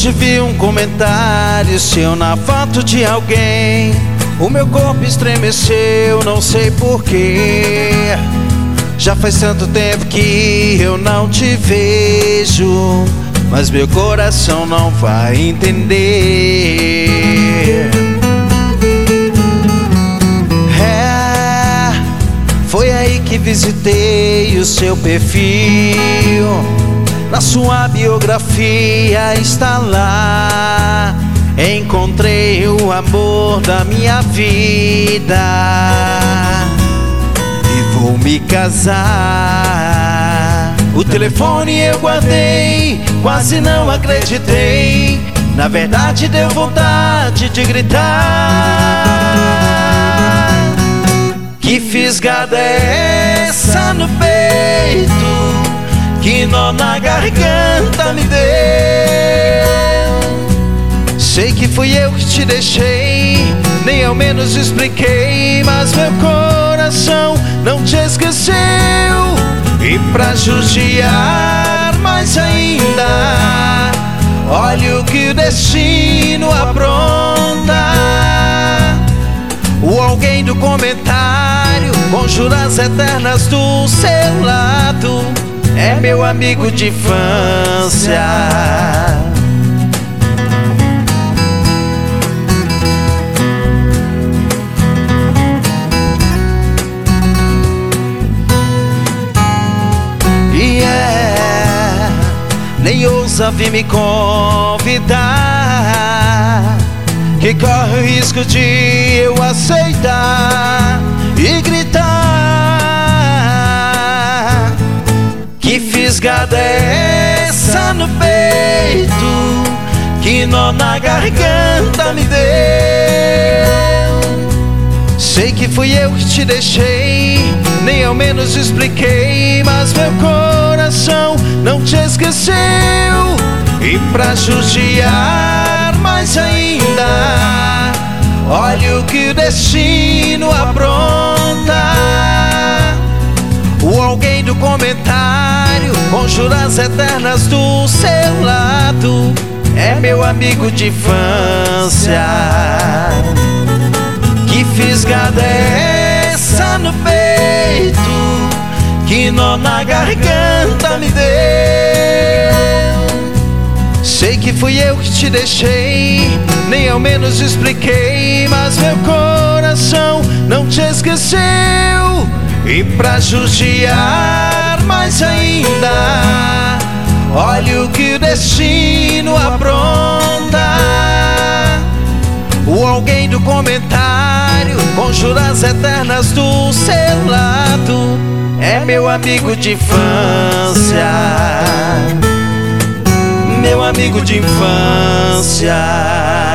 Hoje vi um comentário seu na foto de alguém. O meu corpo estremeceu, não sei porquê. Já faz tanto tempo que eu não te vejo, mas meu coração não vai entender. Foi aí que visitei o seu perfil. Na sua biografia está lá: encontrei o amor da minha vida e vou me casar. O telefone eu guardei, quase não acreditei. Na verdade deu vontade de gritar. Que fisgada é essa no peito? Que nó na garganta me deu? Sei que fui eu que te deixei, nem ao menos expliquei, mas meu coração não te esqueceu. E pra judiar mais ainda, olha o que o destino apronta. O alguém do comentário, com juras eternas do seu lado, é meu amigo de infância. Nem ousa vir me convidar, que corre o risco de eu aceitar e gritar. Que fisgada é essa no peito? Que nó na garganta me deu? Sei que fui eu que te deixei, nem ao menos expliquei, mas meu coração não te esqueceu. E pra judiar mais ainda, olha o que o destino apronta. O alguém do comentário, com juras eternas do seu lado, é meu amigo de infância. Que fisgada é essa no peito? Que nó na garganta me deu? Sei que fui eu que te deixei, nem ao menos expliquei, mas meu coração não te esqueceu. E pra judiar mais ainda, olha o que o destino apronta. O alguém do comentário, com juras eternas do seu lado, é meu amigo de infância. Meu amigo de infância.